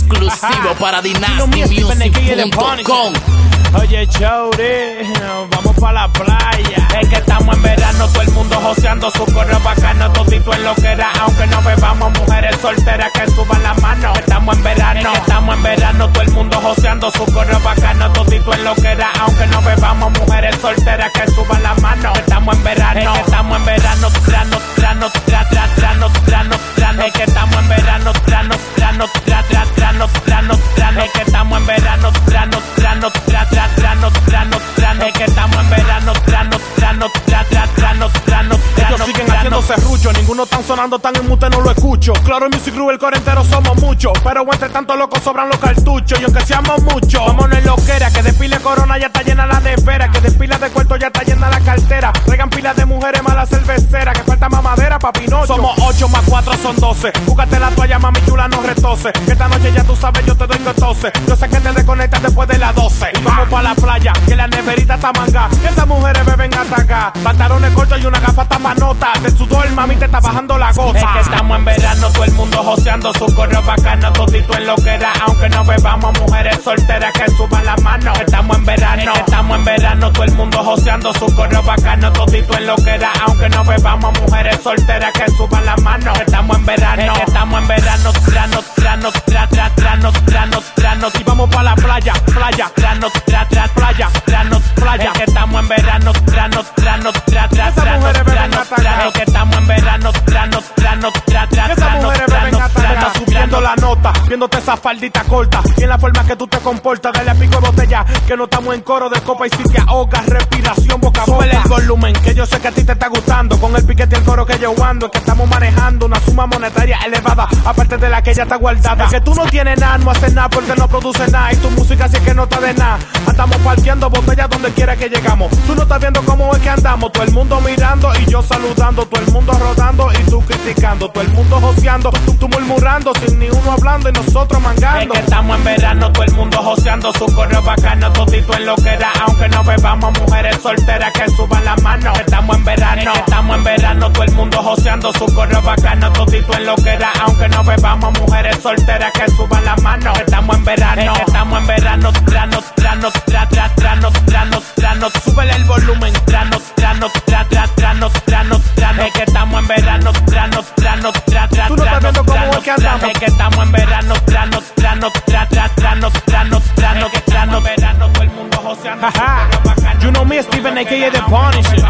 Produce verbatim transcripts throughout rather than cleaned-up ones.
exclusivo para Dynasty Music punto com. Oye, Chowry, vamos pa' la playa. Es que estamos en verano, todo el mundo joseando su correo bacano, todito en lo que era. Aunque no bebamos, mujeres solteras que suban la mano. Estamos en verano, es que estamos en verano, todo el mundo joseando su correo bacano, todito en lo que era. Aunque no bebamos, mujeres solteras que suban la mano. Estamos en verano, es que estamos en verano, trano, trano, tra, tra, trano, trano, trano. Es que estamos en verano, trano, trano, tra, tra, trano, trano, trano. Es que estamos en verano, trano, trano, tra, tra. Trano, trano, trano, es que estamos en verano, trano, trano, tra, tra, trano, trano, trano. Ellos siguen haciendo serrucho, ninguno están sonando tan en mute, no lo escucho. Claro, Music Group, el core entero somos muchos, pero entre tanto locos sobran los cartuchos. Y aunque seamos muchos, vámonos en loquera, que de pila de corona ya está llena la nevera, que de pila de cuarto ya está llena la cartera. Traigan pilas de mujeres malas cerveceras, que falta mamadera pa' Pinocho. Somos ocho más cuatro son doce, búscate la toalla, mami chula, no retose. Que esta noche ya tú sabes, yo te doy tose. Yo sé que te desconectas después de las doce. Y vamos pa' la playa, que la neverita está manga, que esas mujeres beben hasta acá. Pantalones cortos y una gafa tamanota, de sudor mami te está bajando la gota. Es que estamos en verano, todo el mundo joseando su correo bacano, todito en lo que era. Aunque no bebamos, mujeres solteras que suban la mano. Estamos en verano, es que estamos en verano, todo el mundo joseando su correo bacano, todito en lo que era. Aunque no bebamos, mujeres solteras que suban la mano. Estamos en verano, es que estamos en verano, trano, trano, tra, tra, trano, trano, trano. Y vamos pa' la playa, playa, trano, tra, tra, playa, trano, playa. Es que estamos en verano, trano, trano, tra, tra, trano, trano, trano. Es que estamos en verano, trano, trano, tra, tra, trano, trano, trano. Subiendo la nota, viéndote esa faldita corta y en la forma que tú te comportas, dale a pico de botella, que no estamos en coro de copa y si te ahogas, respiración boca a boca. Súbele el volumen, que yo sé que a ti te está gustando, con el piquete y el coro que yo ando, es que estamos manejando una suma monetaria elevada, aparte de la que ya está guardada. Es que tú no tienes nada, no haces nada porque no produces nada, y tu música sí que no está de nada. Estamos parqueando botellas donde quiera que llegamos. Tú no estás viendo cómo es que andamos, todo el mundo mirando y yo saludando, todo el mundo rodando y tú criticando, todo el mundo joseando, tú, tú murmurando sin ni uno hablando y nosotros mangando. Es que estamos en verano, todo el mundo joseando su correo bacano, todito en lo que era. Aunque no bebamos, mujeres solteras que suban la mano. Estamos en verano, es que estamos en verano, todo el mundo joseando su correo bacano, todito en lo que era. Aunque no bebamos, mujeres solteras que suban la mano. Estamos en verano, es que estamos en verano, trano, trano, tra, tra, trano, trano, trano. Súbele el volumen, trano, trano, tra, tra, trano, trano, trano. Es que estamos en verano, trano, trano, tra, tra, trano, trano, trano. Es que estamos en verano, trano, trano, tra, tra, trano, trano, trano. Es que estamos en verano, todo el mundo joseando. You know me, Steven, a k a. The Punisher.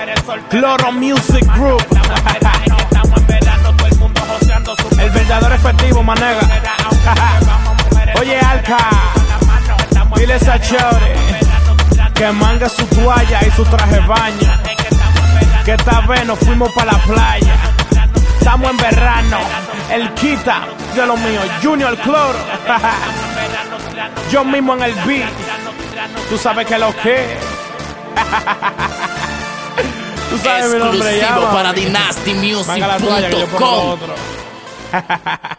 Cloro Music Group. El verdadero efectivo, manega. Oye, Alca, dile a Chowry que manga su toalla y su traje baño, que esta vez nos fuimos para la playa. Estamos en verano, el Kita de lo mío, Junior Cloro. Yo mismo en el beat, tú sabes que lo que tú sabes mi nombre, exclusivo para Dynasty Music punto com.